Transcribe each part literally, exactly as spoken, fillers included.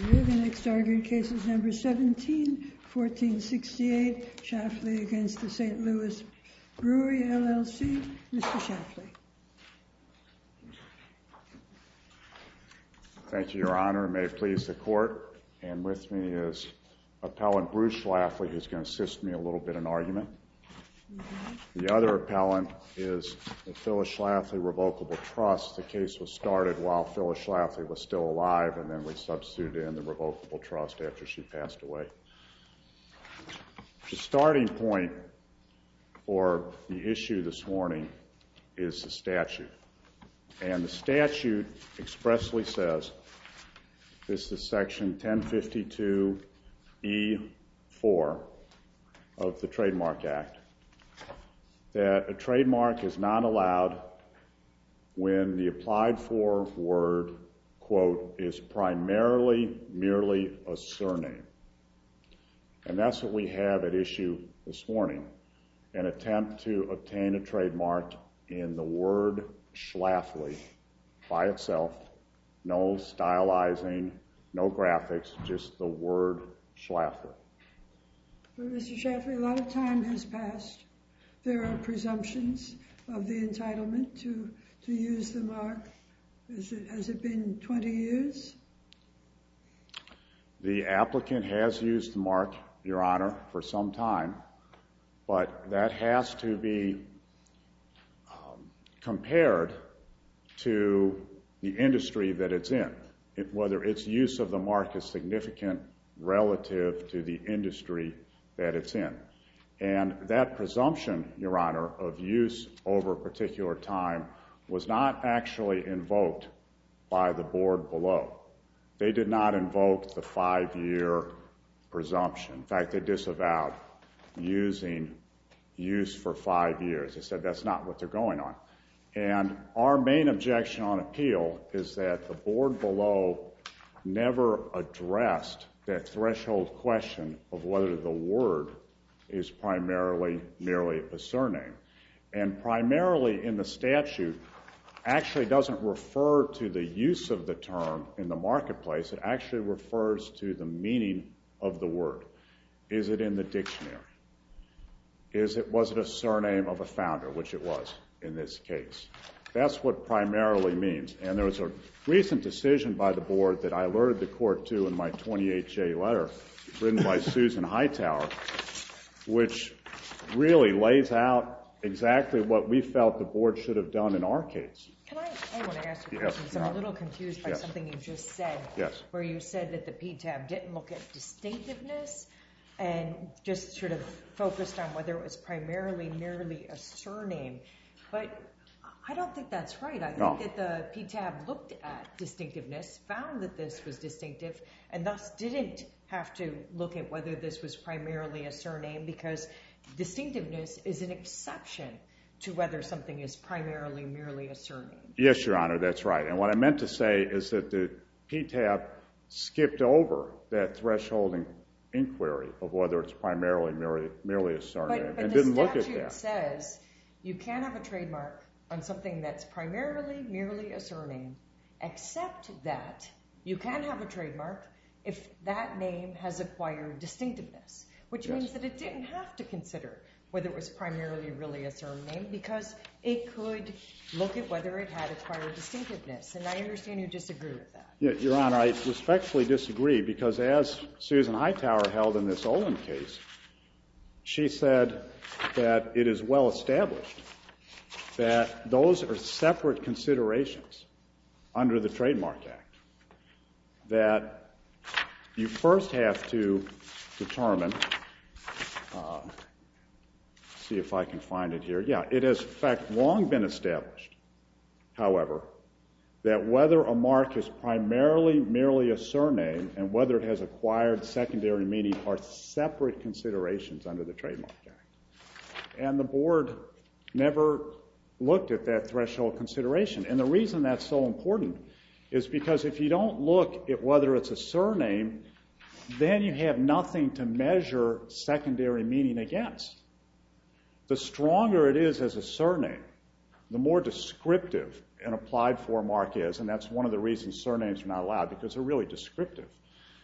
The next argued case is number seventeen fourteen sixty-eight, Schlafly against the Saint Louis Brewery, L L C. Mister Schlafly. Thank you, Your Honor. May it please the Court. And with me is Appellant Bruce Schlafly, who's going to assist me a little bit in argument. Mm-hmm. The other appellant is the Phyllis Schlafly Revocable Trust. The case was started while Phyllis Schlafly was still alive, and then we substituted in the Revocable Trust after she passed away. The starting point for the issue this morning is the statute. And the statute expressly says, this is section ten fifty-two E four of the Trademark Act, that a trademark is not allowed when the applied for word, quote, is primarily merely a surname. And that's what we have at issue this morning, an attempt to obtain a trademark in the word Schlafly by itself, no stylizing, no graphics, just the word Schlafly. Well, Mister Schlafly, a lot of time has passed. There are presumptions of the entitlement to, to use the mark. Is it, has it been twenty years? The applicant has used the mark, Your Honor, for some time, but that has to be um, compared to the industry that it's in, it, whether its use of the mark is significant relative to the industry that it's in. And that presumption, Your Honor, of use over a particular time was not actually invoked by the board below. They did not invoke the five-year presumption. In fact, they disavowed using use for five years. They said that's not what they're going on. And our main objection on appeal is that the board below never addressed that threshold question of whether the word is primarily merely a surname. And primarily in the statute actually doesn't refer to the use of the term in the marketplace. It actually refers to the meaning of the word. Is it in the dictionary? Is it, was it a surname of a founder, which it was in this case? That's what primarily means. And there was a recent decision by the board that I alerted the court to in my twenty-eight J letter written by Susan Hightower, which really lays out exactly what we felt the board should have done in our case. Can I, I want to ask you a Yes, question, because I'm a little confused by yes. something you just said, Yes. where you said that the P T A B didn't look at distinctiveness and just sort of focused on whether it was primarily merely a surname. But I don't think that's right. I think No. that the P T A B looked at distinctiveness, found that this was distinctive, and thus didn't have to look at whether this was primarily a surname, because distinctiveness is an exception to whether something is primarily merely a surname. Yes, Your Honor, that's right. And what I meant to say is that the P T A B skipped over that threshold inquiry of whether it's primarily merely, merely a surname But, but and the didn't look at statute that. says you can't have a trademark on something that's primarily merely a surname, except that you can have a trademark if that name has acquired distinctiveness, which Yes. means that it didn't have to consider whether it was primarily really a surname, because it could look at whether it had acquired distinctiveness. And I understand you disagree with that. Yeah, Your Honor, I respectfully disagree, because as Susan Hightower held in this Olin case, she said that it is well established that those are separate considerations under the Trademark Act, that you first have to determine, uh, see if I can find it here. Yeah, it has in fact long been established, however, that whether a mark is primarily merely a surname and whether it has acquired secondary meaning are separate considerations under the Trademark Act. And the board never looked at that threshold consideration. And the reason that's so important is because if you don't look at whether it's a surname, then you have nothing to measure secondary meaning against. The stronger it is as a surname, the more descriptive an applied for mark is, and that's one of the reasons surnames are not allowed, because they're really descriptive.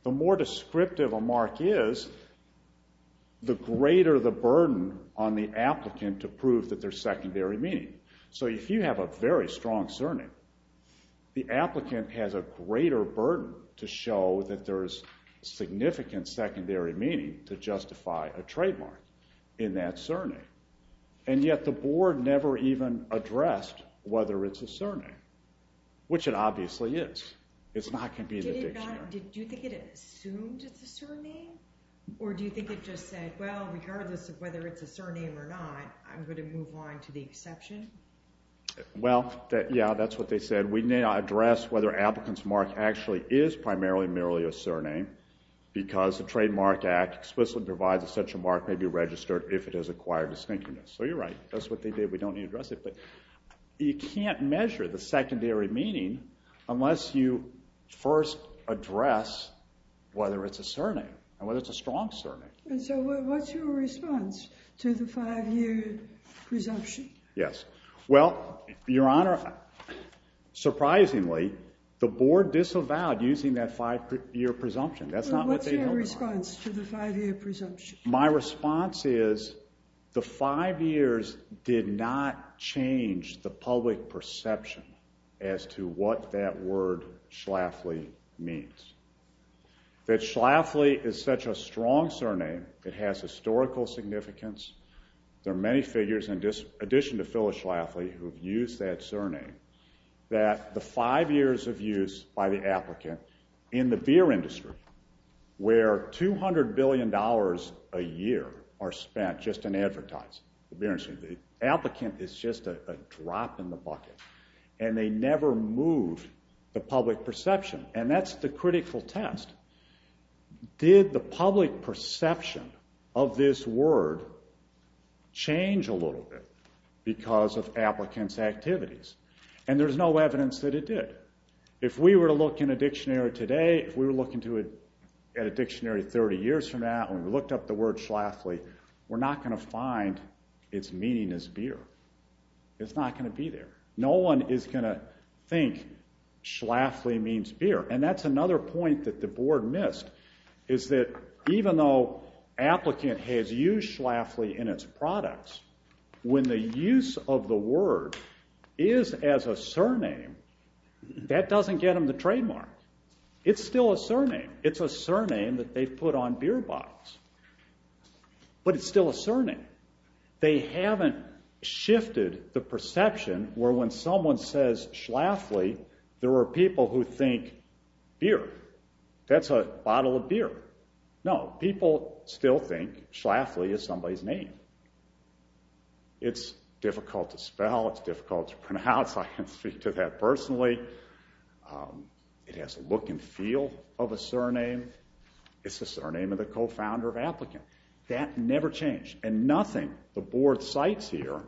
the more descriptive a mark is, the greater the burden on the applicant to prove that there's secondary meaning. So if you have a very strong surname, the applicant has a greater burden to show that there's significant secondary meaning to justify a trademark in that surname. And yet the board never even addressed whether it's a surname, which it obviously is. It's not going to be in the Did it dictionary. not, did, do you think it assumed it's a surname? Or do you think it just said, well, regardless of whether it's a surname or not, I'm going to move on to the exception? Well, that, yeah, that's what they said. We need to address whether applicant's mark actually is primarily merely a surname, because the Trademark Act explicitly provides that such a mark may be registered if it has acquired distinctiveness. So you're right. That's what they did. We don't need to address it. But you can't measure the secondary meaning unless you first address whether it's a surname and whether it's a strong surname. And so what's your response to the five-year presumption? Yes. Well, Your Honor, surprisingly, the board disavowed using that five-year presumption. That's not what they held on. What's your response to the five-year presumption? My response is the five years did not change the public perception as to what that word Schlafly means. That Schlafly is such a strong surname, it has historical significance. There are many figures, in addition to Phyllis Schlafly, who have used that surname, that the five years of use by the applicant in the beer industry, where two hundred billion dollars a year are spent just in advertising, the beer industry, the applicant is just a, a drop in the bucket. And they never moved the public perception. And that's the critical test. Did the public perception of this word change a little bit because of applicants' activities? And there's no evidence that it did. If we were to look in a dictionary today, if we were looking to a, at a dictionary thirty years from now, and we looked up the word Schlafly, we're not going to find its meaning as beer. It's not going to be there. No one is going to think Schlafly means beer. And that's another point that the board missed, is that even though applicant has used Schlafly in its products, when the use of the word is as a surname, that doesn't get them the trademark. It's still a surname. It's a surname that they put on beer bottles. But it's still a surname. They haven't shifted the perception where when someone says Schlafly, there are people who think beer. That's a bottle of beer. No, people still think Schlafly is somebody's name. It's difficult to spell. It's difficult to pronounce. I can speak to that personally. Um, it has a look and feel of a surname. It's the surname of the co-founder of applicant. That never changed. And nothing the board cites here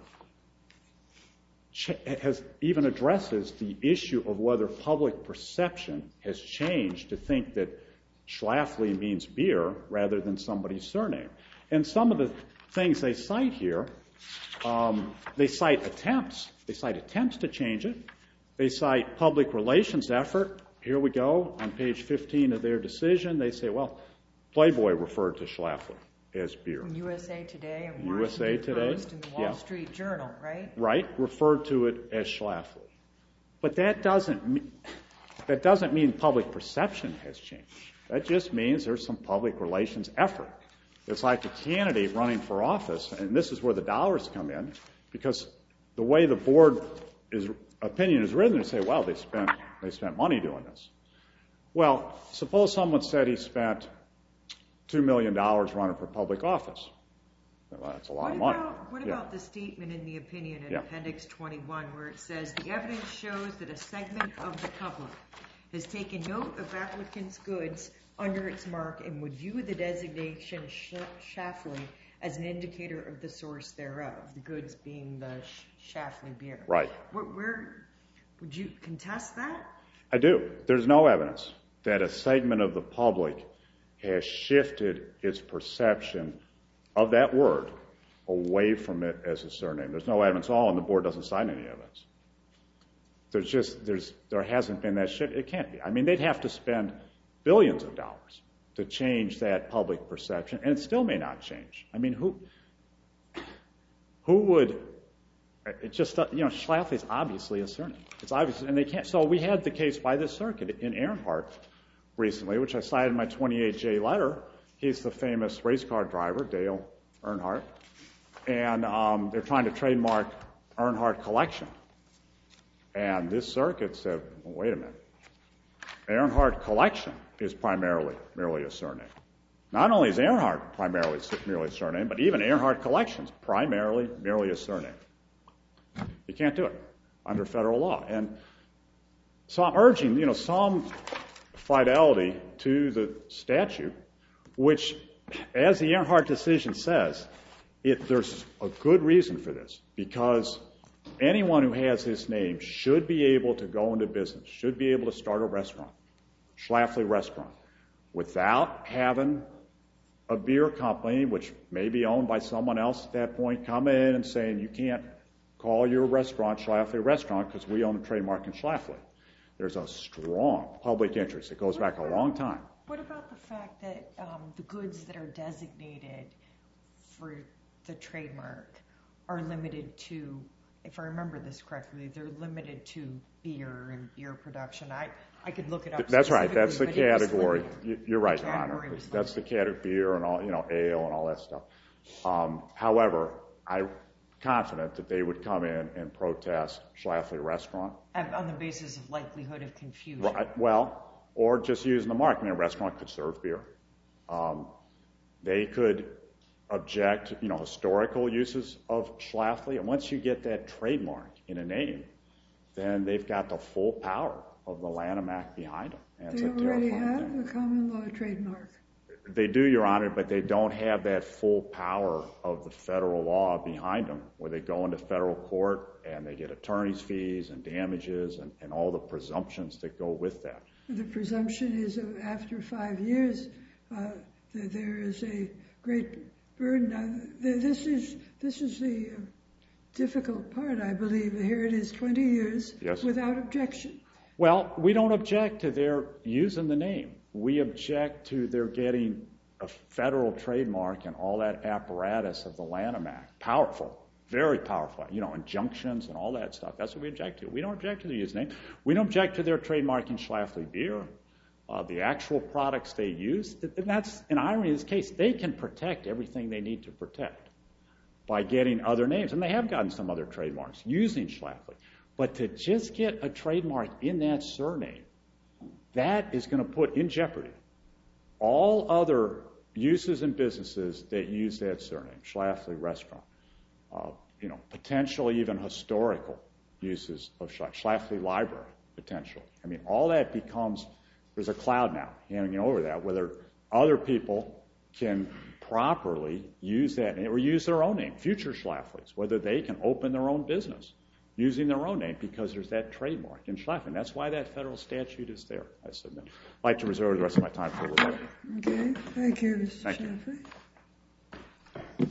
has even addresses the issue of whether public perception has changed to think that Schlafly means beer rather than somebody's surname. And some of the things they cite here, um, they cite attempts. They cite attempts to change it. They cite public relations effort. Here we go on page fifteen of their decision. They say, well, Playboy referred to Schlafly as beer. U S A Today and U S A Washington Today, Post and the Wall yeah. Street Journal, right? Right, referred to it as Schlafly. But that doesn't mean, that doesn't mean public perception has changed. That just means there's some public relations effort. It's like a candidate running for office, and this is where the dollars come in, because the way the board is, opinion is written, they say, well, they spent, they spent money doing this. Well, suppose someone said he spent two million dollars running for public office. Well, that's a lot what of money. About, what yeah. about the statement in the opinion in yeah. Appendix twenty-one where it says, the evidence shows that a segment of the public has taken note of applicant's goods under its mark and would view the designation Schlafly as an indicator of the source thereof, the goods being the Schlafly beer. Right. Where, where would you contest that? I do. There's no evidence that a segment of the public has shifted its perception of that word away from it as a surname. There's no evidence at all, and the board doesn't cite any evidence. There's just, there's, there hasn't been that shift. It can't be. I mean, they'd have to spend billions of dollars to change that public perception, and it still may not change. I mean, who who would? It just, you know, Schlafly is obviously a surname. It's obvious, and they can't. So we had the case by this circuit in Earnhardt recently, which I cited in my twenty-eight J letter. He's the famous race car driver, Dale Earnhardt, and um, they're trying to trademark Earnhardt Collection. And this circuit said, well, wait a minute. Earnhardt Collection is primarily merely a surname. Not only is Earnhardt primarily merely a surname, but even Earnhardt Collection is primarily merely a surname. You can't do it under federal law. And so I'm urging, you know, some fidelity to the statute, which, as the Earnhardt decision says, it, there's a good reason for this, because anyone who has this name should be able to go into business, should be able to start a restaurant, Schlafly Restaurant, without having a beer company, which may be owned by someone else at that point, come in and saying, you can't call your restaurant Schlafly Restaurant because we own a trademark in Schlafly. There's a strong public interest. It goes back a long time. What about the fact that um, the goods that are designated for the trademark are limited to, if I remember this correctly, they're limited to beer and beer production? I, I could look it up. That's right. That's the category. You're right, the Your Honor. That's the limited. category, beer and all, you know, ale and all that stuff. Um, however, I'm confident that they would come in and protest Schlafly Restaurant. On the basis of likelihood of confusion. Right. Well, or just using the mark. I mean, a restaurant could serve beer. Um, they could object, you know, historical uses of Schlafly. And once you get that trademark in a name, then they've got the full power of the Lanham Act behind them. And They it's a already terrifying have thing. the common law trademark. They do, Your Honor, but they don't have that full power of the federal law behind them, where they go into federal court and they get attorney's fees and damages and, and all the presumptions that go with that. The presumption is that after five years, uh, that there is a great burden. Now, th- this is this is the uh, difficult part, I believe. Here it is, twenty years Yes. without objection. Well, we don't object to their using the name. We object to their getting a federal trademark and all that apparatus of the Lanham Act. Powerful, very powerful, you know, injunctions and all that stuff. That's what we object to. We don't object to the use name. We don't object to their trademarking Schlafly beer, uh, the actual products they use. And that's an irony in this case. They can protect everything they need to protect by getting other names. And they have gotten some other trademarks using Schlafly. But to just get a trademark in that surname, that is going to put in jeopardy all other uses and businesses that use that surname, Schlafly Restaurant. Uh, you know, potentially even historical uses of Schlafly, Schlafly Library, potentially. I mean, all that becomes, there's a cloud now hanging over that, whether other people can properly use that name or use their own name, future Schlaflys, whether they can open their own business using their own name because there's that trademark in Schlafly. That's why that federal statute is there, I submit. I'd like to reserve the rest of my time for a little bit. Okay, thank you, Mister Thank you. Schlafly.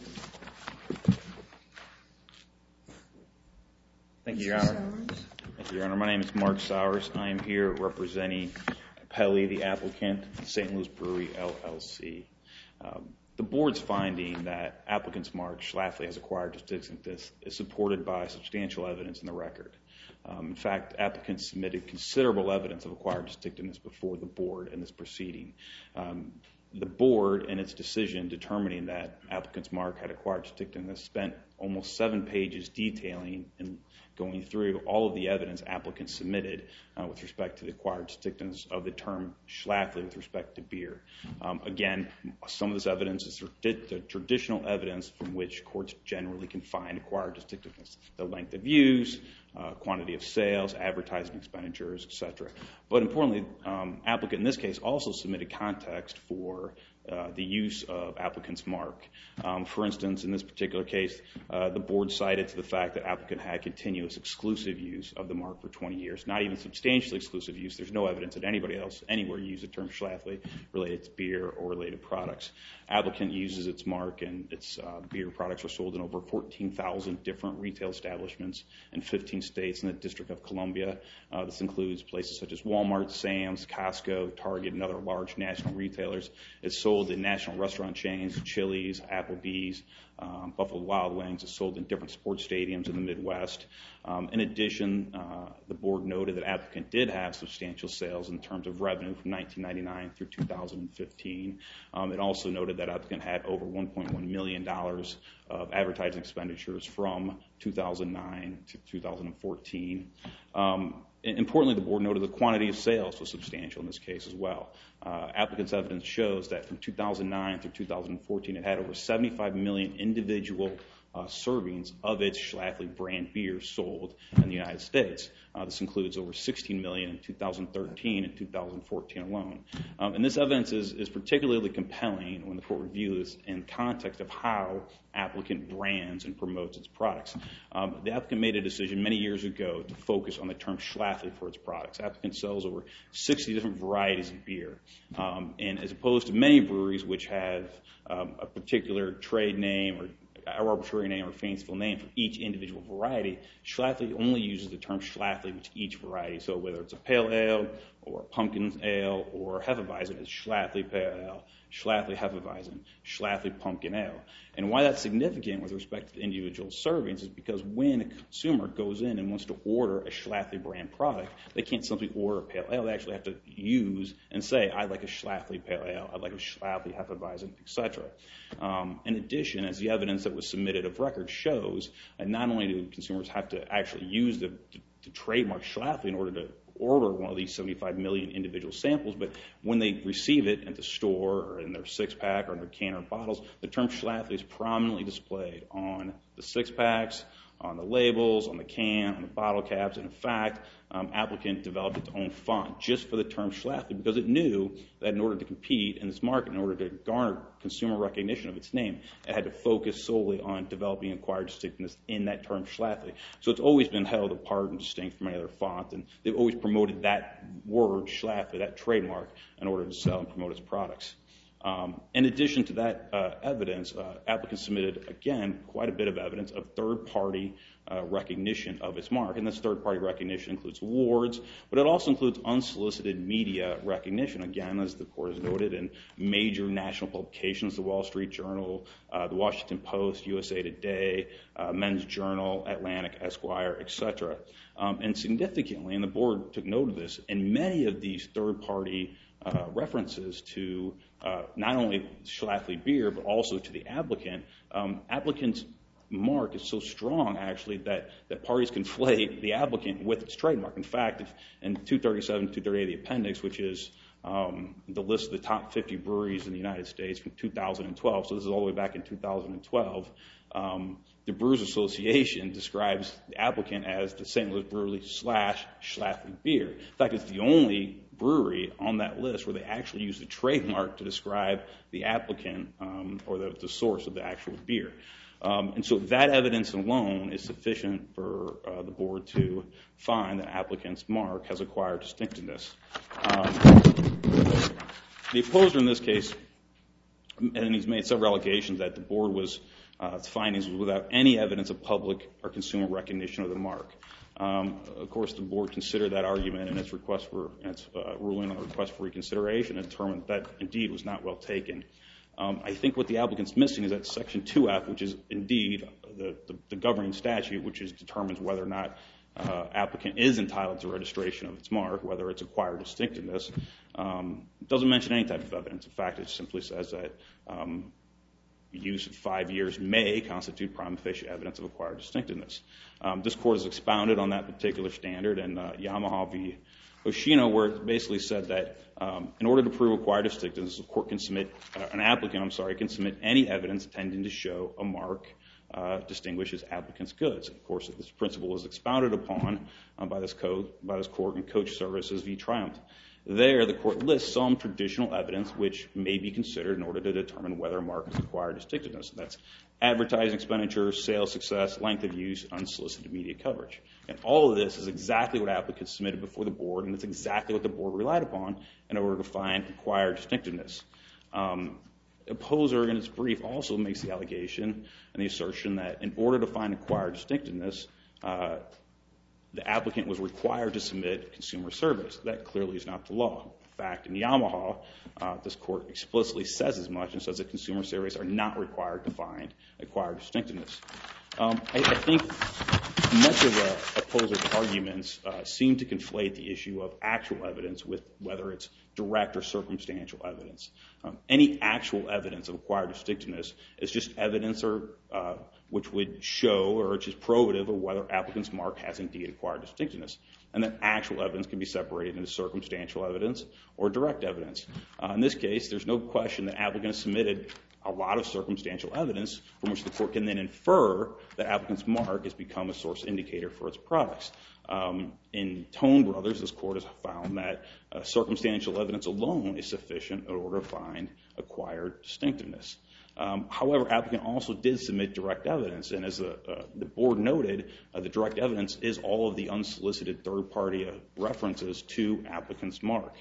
Thank you, Your Mister Honor. Sowers. Thank you, Your Honor. My name is Mark Sowers. I am here representing Pelley, the applicant, Saint Louis Brewery, L L C. Um, the board's finding that applicant's mark, Schlafly, has acquired distinctiveness is supported by substantial evidence in the record. Um, in fact, applicants submitted considerable evidence of acquired distinctiveness before the board in this proceeding. Um, the board, in its decision determining that applicant's mark had acquired distinctiveness, spent almost seven pages detailing and going through all of the evidence applicants submitted uh, with respect to the acquired distinctiveness of the term Schlafly with respect to beer. Um, again, some of this evidence is the traditional evidence from which courts generally can find acquired distinctiveness, the length of use, uh, quantity of sales, advertising expenditures, et cetera. But importantly, um, applicant in this case also submitted context for Uh, the use of applicant's mark. Um, for instance, in this particular case, uh, the board cited to the fact that applicant had continuous exclusive use of the mark for twenty years, not even substantially exclusive use. There's no evidence that anybody else anywhere used the term Schlafly related to beer or related products. Applicant uses its mark, and its uh, beer products are sold in over fourteen thousand different retail establishments in fifteen fourteen states and the District of Columbia. Uh, this includes places such as Walmart, Sam's, Costco, Target, and other large national retailers. It's sold in national restaurant chains, Chili's, Applebee's, um, Buffalo Wild Wings. It's sold in different sports stadiums in the Midwest. Um, in addition, uh, the board noted that applicant did have substantial sales in terms of revenue from nineteen ninety-nine through two thousand fifteen. Um, it also noted that applicant had over one point one million dollars of advertising expenditures from two thousand nine to two thousand fourteen. Um, Importantly, the board noted the quantity of sales was substantial in this case as well. Uh, applicant's evidence shows that from two thousand nine through two thousand fourteen, it had over seventy-five million individual uh, servings of its Schlafly brand beer sold in the United States. Uh, this includes over sixteen million in two thousand thirteen and two thousand fourteen alone. Um, and this evidence is, is particularly compelling when the court reviews in context of how applicant brands and promotes its products. Um, the applicant made a decision many years ago to focus on the term Schlafly for its products. Applicant sells over sixty different varieties of beer. Um, and as opposed to many breweries which have um, a particular trade name or arbitrary name or fanciful name for each individual variety, Schlafly only uses the term Schlafly with each variety. So whether it's a pale ale or a pumpkin ale or Hefeweizen, it's Schlafly pale ale, Schlafly Hefeweizen, Schlafly pumpkin ale. And why that's significant with respect to the individual servings is because when a consumer goes in and wants to order a Schlafly brand product, they can't simply order a pale ale. They actually have to use and say, I'd like a Schlafly pale ale, I'd like a Schlafly Hefeweizen, et cetera. Um, in addition, as the evidence that was submitted of record shows, and not only do consumers have to actually use the, the, the trademark Schlafly in order to order one of these seventy-five million individual samples, but when they receive it at the store or in their six-pack or in their can or bottles, the term Schlafly is prominently displayed on the six-packs, on the labels, on the can, on the bottle caps. And in fact, um, applicant developed its own font just for the term Schlafly because it knew that in order to compete in this market, in order to garner consumer recognition of its name, it had to focus solely on developing acquired distinctiveness in that term Schlafly. So it's always been held apart and distinct from any other font, and they've always promoted that word, Schlafly, that trademark, in order to sell and promote its products. Um, in addition to that uh, evidence, uh, applicants submitted, again, quite a bit of evidence of third-party uh, recognition of its mark. And this third-party recognition includes awards, but it also includes unsolicited media recognition, again, as the court has noted, in major national publications, the Wall Street Journal, uh, the Washington Post, U S A Today, uh, Men's Journal, Atlantic, Esquire, et cetera. Um, and significantly, and the board took note of this, in many of these third-party Uh, references to uh, not only Schlafly beer, but also to the applicant. Um, applicant's mark is so strong, actually, that, that parties conflate the applicant with its trademark. In fact, if in two thirty-seven, two thirty-eight of the appendix, which is um, the list of the top fifty breweries in the United States from two thousand twelve, so this is all the way back in two thousand twelve, um, the Brewers Association describes the applicant as the Saint Louis Brewery slash Schlafly beer. In fact, it's the only brewery on that list where they actually use the trademark to describe the applicant um, or the, the source of the actual beer. Um, and so that evidence alone is sufficient for uh, the board to find that applicant's mark has acquired distinctiveness. Um, the opposer in this case, and he's made several allegations that the board was, uh, its findings was without any evidence of public or consumer recognition of the mark. Um, of course, the board considered that argument in its request for its uh, ruling on the request for reconsideration and determined that indeed was not well taken. Um, I think what the applicant's missing is that Section two F, which is indeed the, the, the governing statute, which is determines whether or not uh, applicant is entitled to registration of its mark, whether it's acquired distinctiveness, um, doesn't mention any type of evidence. In fact, it simply says that um, use of five years may constitute prima facie evidence of acquired distinctiveness. Um, this court has expounded on that particular standard in uh, Yamaha v. Hoshino, where it basically said that um, in order to prove acquired distinctiveness, the court can submit, uh, an applicant, I'm sorry, can submit any evidence tending to show a mark uh, distinguishes applicant's goods. Of course, this principle is expounded upon uh, by this code, by this court in Coach Services v. Triumph. There, the court lists some traditional evidence which may be considered in order to determine whether a mark has acquired distinctiveness. That's advertising expenditures, sales success, length of use, unsolicited media coverage. And all of this is exactly what applicants submitted before the board, and it's exactly what the board relied upon in order to find acquired distinctiveness. Um, Opposer, in its brief, also makes the allegation and the assertion that in order to find acquired distinctiveness, uh, the applicant was required to submit consumer surveys. That clearly is not the law. In fact, in Yamaha, uh, this court explicitly says as much and says that consumer surveys are not required to find acquired distinctiveness. Um, I, I think much of the opposer's arguments uh, seem to conflate the issue of actual evidence with whether it's direct or circumstantial evidence. Um, any actual evidence of acquired distinctiveness is just evidence or uh, which would show or which is probative of whether applicant's mark has indeed acquired distinctiveness. And that actual evidence can be separated into circumstantial evidence or direct evidence. Uh, in this case, there's no question that applicant has submitted a lot of circumstantial evidence from which the court can then infer that applicant's mark has become a source indicator for its products. Um, in Tone Brothers, this court has found that uh, circumstantial evidence alone is sufficient in order to find acquired distinctiveness. Um, however, applicant also did submit direct evidence, and as the, uh, the board noted, uh, the direct evidence is all of the unsolicited third-party uh, references to applicant's mark.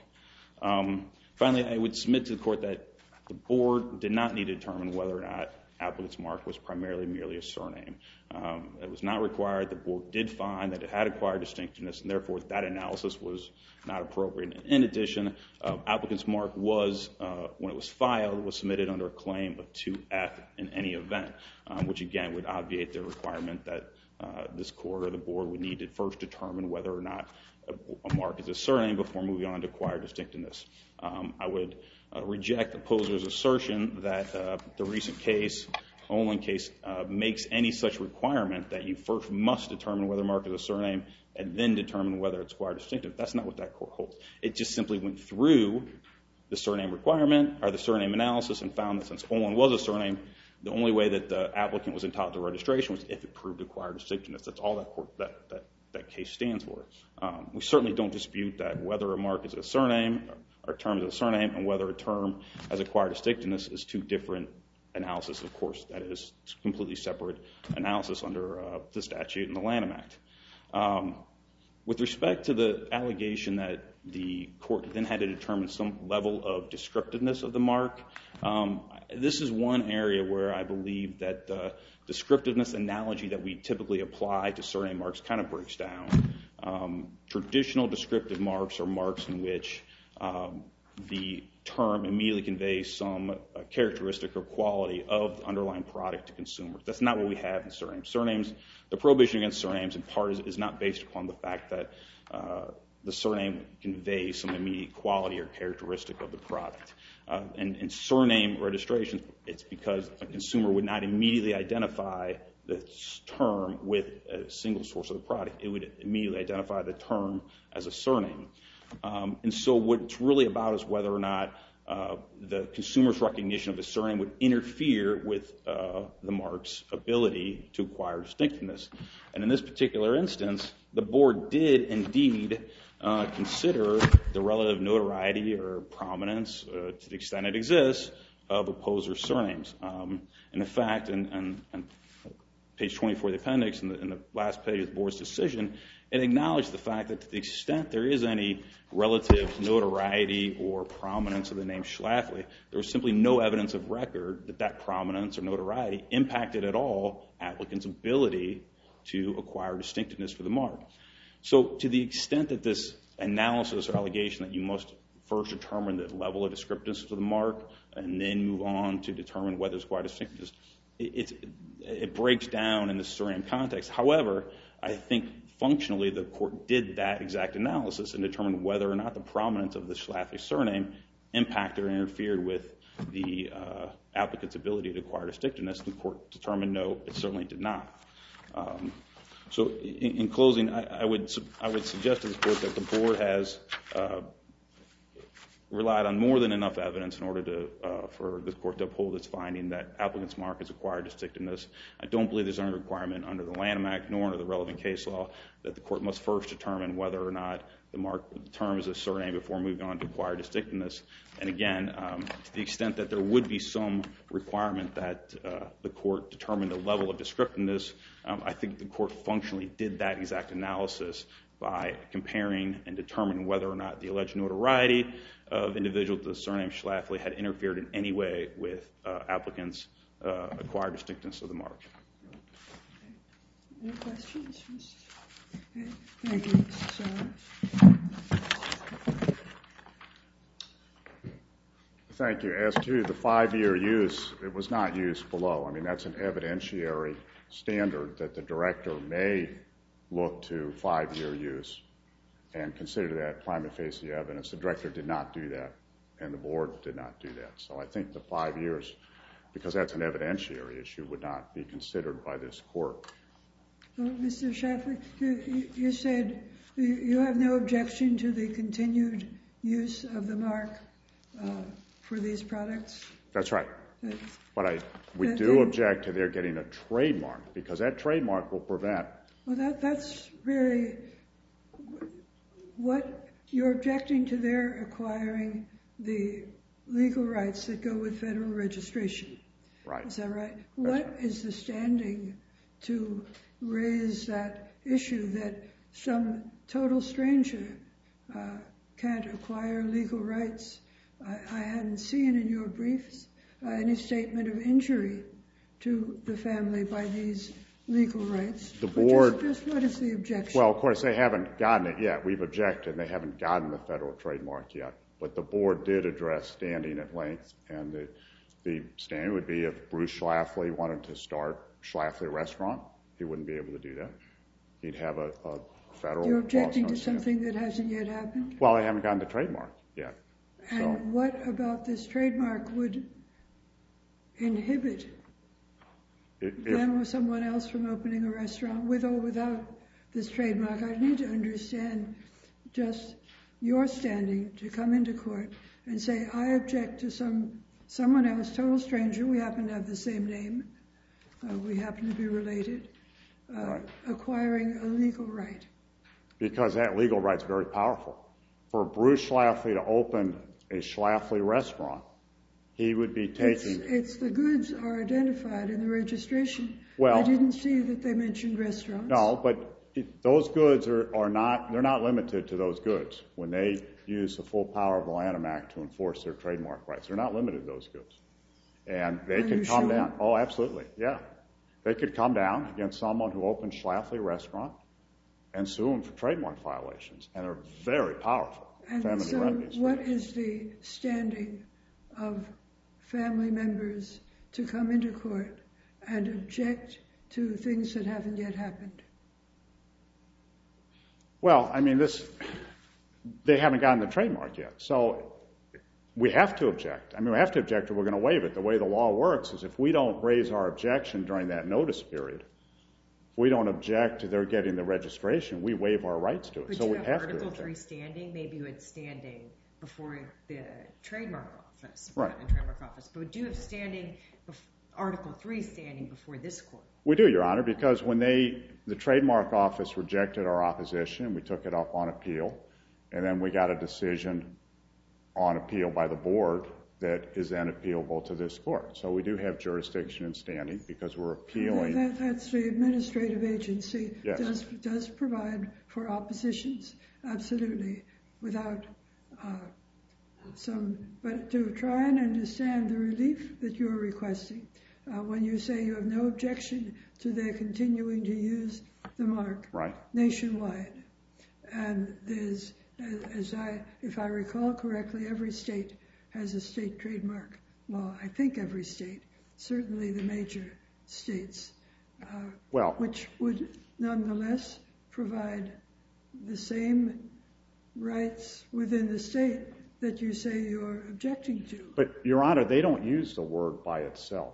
Um, finally, I would submit to the court that the board did not need to determine whether or not applicant's mark was primarily merely a surname. Um, it was not required. The board did find that it had acquired distinctiveness, and therefore that analysis was not appropriate. In addition, uh, applicant's mark was, uh, when it was filed, was submitted under a claim of two F in any event, um, which again would obviate the requirement that uh, this court or the board would need to first determine whether or not a, a mark is a surname before moving on to acquired distinctiveness. Um, I would uh, reject the opposer's assertion that uh, the recent case, Olin case, uh, makes any such requirement that you first must determine whether a mark is a surname and then determine whether it's acquired distinctive. That's not what that court holds. It just simply went through the surname requirement or the surname analysis and found that since Olin was a surname, the only way that the applicant was entitled to registration was if it proved acquired distinctiveness. That's all that court, that, that, that case stands for. Um, we certainly don't dispute that whether a mark is a surname or term is a surname and whether a term has acquired distinctiveness is two different analysis. Of course, that is completely separate analysis under uh, the statute and the Lanham Act. Um, with respect to the allegation that the court then had to determine some level of descriptiveness of the mark, um, this is one area where I believe that the descriptiveness analogy that we typically apply to surname marks kind of breaks down. Um, traditional descriptive marks are marks in which um, the term immediately conveys some uh, characteristic or quality of the underlying product to consumers. That's not what we have in surnames. Surnames, the prohibition against surnames in part is, is not based upon the fact that uh, the surname conveys some immediate quality or characteristic of the product. Uh, and in surname registrations, it's because a consumer would not immediately identify the term with a single source of the product. It would immediately identify the term as a surname. Um, and so what it's really about is whether or not uh, the consumer's recognition of the surname would interfere with uh, the mark's ability to acquire distinctiveness. And in this particular instance, the board did indeed uh, consider the relative notoriety or prominence, uh, to the extent it exists, of opposer surnames. Um, and in fact, in, in, in page twenty-four of the appendix, in the, in the last page of the board's decision, it acknowledged the fact that to the extent there is any relative notoriety or prominence of the name Schlafly, there was simply no evidence of record that that prominence or notoriety impacted at all applicants' ability to acquire distinctiveness for the mark. So to the extent that this analysis or allegation that you must first determine the level of descriptiveness for the mark and then move on to determine whether it's acquired distinctiveness, it, it, it breaks down in the surname context. However, I think functionally the court did that exact analysis and determined whether or not the prominence of the Schlafly surname impacted or interfered with the uh, applicant's ability to acquire distinctiveness. The court determined no, it certainly did not. Um, so in, in closing, I, I would I would suggest to the court that the board has uh, relied on more than enough evidence in order to uh, for the court to uphold its finding that applicant's mark has acquired distinctiveness. I don't believe there's any requirement under the Lanham Act nor under the relevant case law that the court must first determine whether or not the mark the term is a surname before moving on to acquire distinctiveness. And again, um, to the extent that there would be some requirement that uh, the court determine the level of descriptiveness, um, I think the court functionally did that exact analysis by comparing and determining whether or not the alleged notoriety of individuals with the surname Schlafly had interfered in any way with uh, applicants' uh, acquired distinctiveness of the mark. Any questions? Okay. Thank you, Mister Sowers. Thank you. As to the five-year use, it was not used below. I mean, that's an evidentiary standard that the director may look to five-year use and consider that prima facie evidence. The director did not do that, and the board did not do that. So I think the five years, because that's an evidentiary issue, would not be considered by this court. Well, Mister Schaffer, you, you said you, you have no objection to the continued use of the mark uh, for these products? That's right. Uh, But I, we that do they- object to their getting a trademark, because that trademark will prevent. Well, that, that's really what you're objecting to their acquiring the legal rights that go with federal registration. Right. Is that right? That's What right. is the standing to raise that issue that some total stranger uh, can't acquire legal rights? I, I hadn't seen in your briefs uh, any statement of injury to the family by these legal rights. The But board- Just, just what is the objection? Well, of course, they haven't gotten it yet. We've objected. They haven't gotten the federal trademark yet. But the board did address standing at length, and the, the standing would be if Bruce Schlafly wanted to start Schlafly Restaurant, he wouldn't be able to do that. He'd have a, a federal... You're objecting to law association. something that hasn't yet happened? Well, they haven't gotten the trademark yet. And So, what about this trademark would inhibit if, if, them or someone else from opening a restaurant with or without this trademark? I need to understand just your standing to come into court and say, I object to some someone else, total stranger, we happen to have the same name, uh, we happen to be related, uh, Right. acquiring a legal right. because that legal right's very powerful. For Bruce Schlafly to open a Schlafly Restaurant, he would be taking... It's, it's the goods are identified in the registration. Well- I didn't see that they mentioned restaurants. No, but it, those goods are, are not, they're not limited to those goods. When they use the full power of the Lanham Act to enforce their trademark rights, they're not limited to those goods. And they Are could you come sure? down. Oh, absolutely, yeah. They could come down against someone who opened Schlafly Restaurant and sue them for trademark violations. And they're very powerful And family so remedies. for what this. is the standing of family members to come into court and object to things that haven't yet happened? Well, I mean, this, they haven't gotten the trademark yet. So we have to object. I mean, we have to object or we're going to waive it. The way the law works is if we don't raise our objection during that notice period, if we don't object to their getting the registration, we waive our rights to it. But So you we have have to Article object. three standing, maybe you had standing before the trademark office. Right. The trademark office. But do you have standing, bef- Article three standing before this court? We do, Your Honor, because when they, the trademark office rejected our opposition, we took it up on appeal, and then we got a decision on appeal by the board that is then appealable to this court. So we do have jurisdiction and standing because we're appealing. That, that's the administrative agency. Yes. Does, does provide for oppositions, absolutely, without uh, some, but to try and understand the relief that you're requesting, uh, when you say you have no objection to their continuing to use the mark Right. nationwide. And there's, as I, if I recall correctly, every state has a state trademark law. I think every state, certainly the major states, uh, Well, which would nonetheless provide the same rights within the state that you say you're objecting to. but, Your Honor, they don't use the word by itself.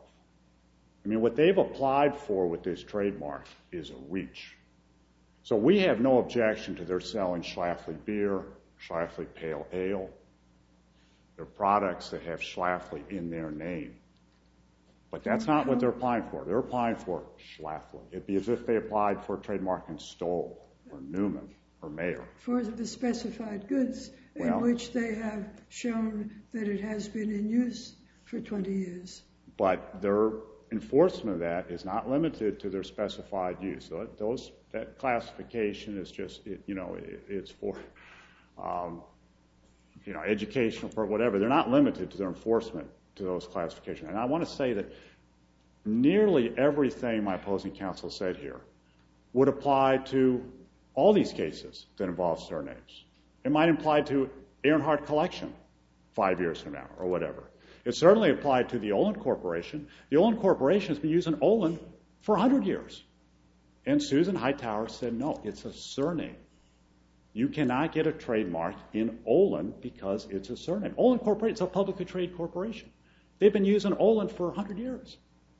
I mean, what they've applied for with this trademark is a reach. So we have no objection to their selling Schlafly beer, Schlafly pale ale. They're products that have Schlafly in their name. But that's not what they're applying for. They're applying for Schlafly. It'd be as if they applied for a trademark in Stoll or Newman or Mayer. For the specified goods in Well- which they have shown that it has been in use for twenty years. But their enforcement of that is not limited to their specified use. So those, that classification is just, it, you know, it, it's for, um, you know, educational, for whatever. They're not limited to their enforcement to those classifications. And I want to say that nearly everything my opposing counsel said here would apply to all these cases that involve surnames. It might apply to Earnhardt Collection five years from now or whatever. It certainly applied to the Olin Corporation. The Olin Corporation has been using Olin for one hundred years. And Susan Hightower said, no, it's a surname. You cannot get a trademark in Olin because it's a surname. Olin Corporation is a publicly traded corporation. They've been using Olin for one hundred years.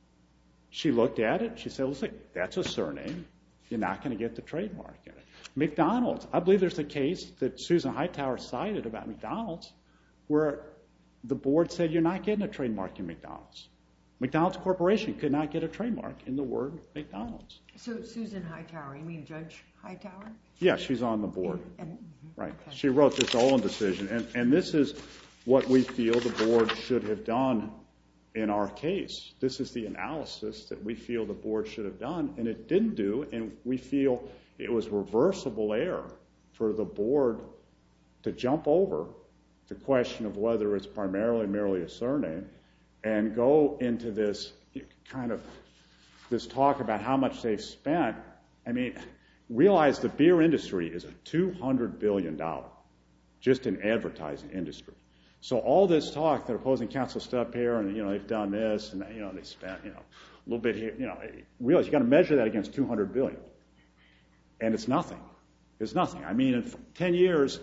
She looked at it. She said, listen, that's a surname. You're not going to get the trademark in it. McDonald's. I believe there's a case that Susan Hightower cited about McDonald's where the board said you're not getting a trademark in McDonald's. McDonald's Corporation could not get a trademark in the word McDonald's. So Susan Hightower, you mean Judge Hightower? Yeah, she's on the board. And, and, mm-hmm. Right. Okay. She wrote this Olin decision, and, and this is what we feel the board should have done in our case. This is the analysis that we feel the board should have done, and it didn't do, and we feel it was reversible error for the board to jump over the question of whether it's primarily merely a surname and go into this kind of this talk about how much they've spent. I mean, realize the beer industry is a two hundred billion dollars just an advertising industry. So all this talk that opposing counsel stood up here and, you know, they've done this and, you know, they spent, you know, a little bit here, you know, realize you got to measure that against two hundred billion dollars. And it's nothing. It's nothing. I mean, in ten years,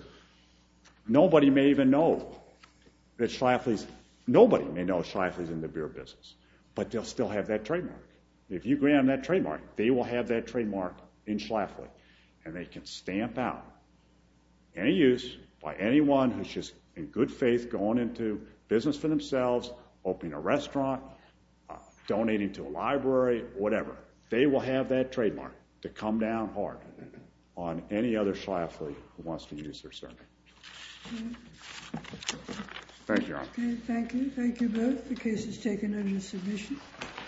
nobody may even know that Schlafly's, nobody may know Schlafly's in the beer business, but they'll still have that trademark. If you grant them that trademark, they will have that trademark in Schlafly, and they can stamp out any use by anyone who's just in good faith going into business for themselves, opening a restaurant, uh, donating to a library, whatever. They will have that trademark to come down hard on any other Schlafly who wants to use their surname. Okay. Thank you, Your Honor. Okay, thank you. Thank you both. The case is taken under submission.